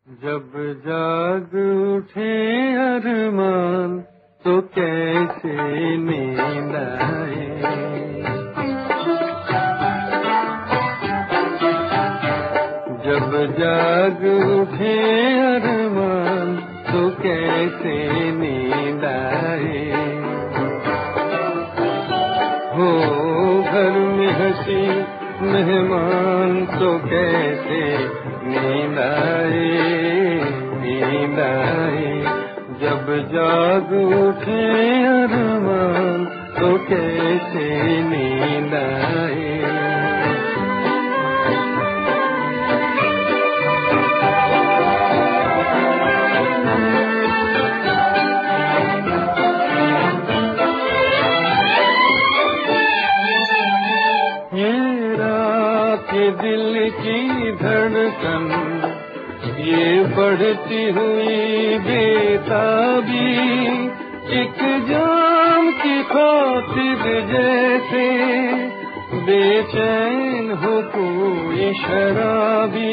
जब जाग उठे अरमान तो कैसे नींद आए। जब जाग उठे अरमान तो कैसे नींद आए। हो घर में हंसी मेहमान तो कैसे नींद आए, नींद आए। जब जाग उठे अरमान तो कैसे नींद आए। ये दिल की धड़कन, ये बढ़ती हुई बेताबी, एक जाम की खातिर जैसे बेचैन हो कोई शराबी।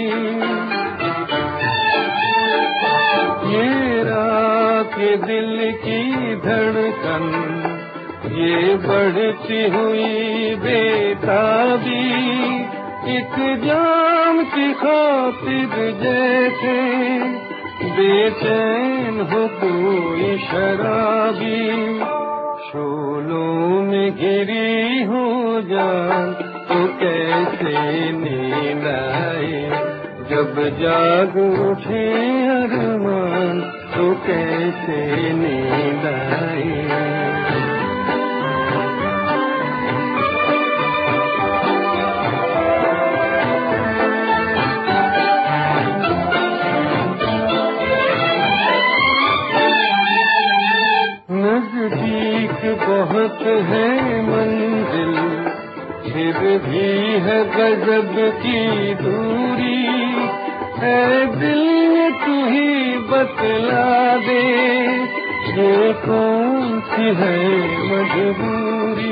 ये रात ये दिल की धड़कन, ये बढ़ती हुई बेताबी, एक जाम की खातिर जैसे बेचैन हो कोई शराबी। शोलों में घिरी हो जान तो कैसे नींद आए। जब जाग उठे अरमान तो कैसे नींद आए। नजदीक बहुत है मंजिल, फिर भी है गजब की दूरी। है दिल तू ही बतला दे, ये कौन सी है मजबूरी।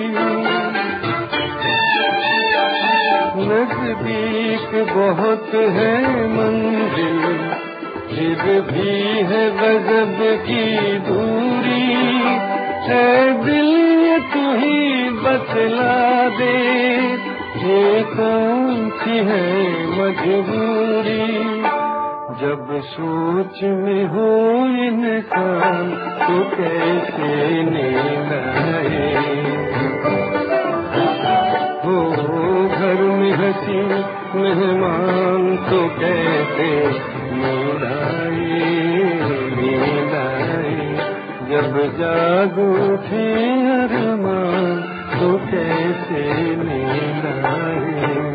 नजदीक बहुत है मंजिल, फिर भी है गजब की दूरी। है दिल तू ही बतला दे, ये कौन सी है मजबूरी। जब सोच में हो इंसान तो कैसे नींद आए। हो घर में हंसी मेहमान तो कैसे नींद आए, नींद आए। जब जाग उठे अरमान तो कैसे नींद आए।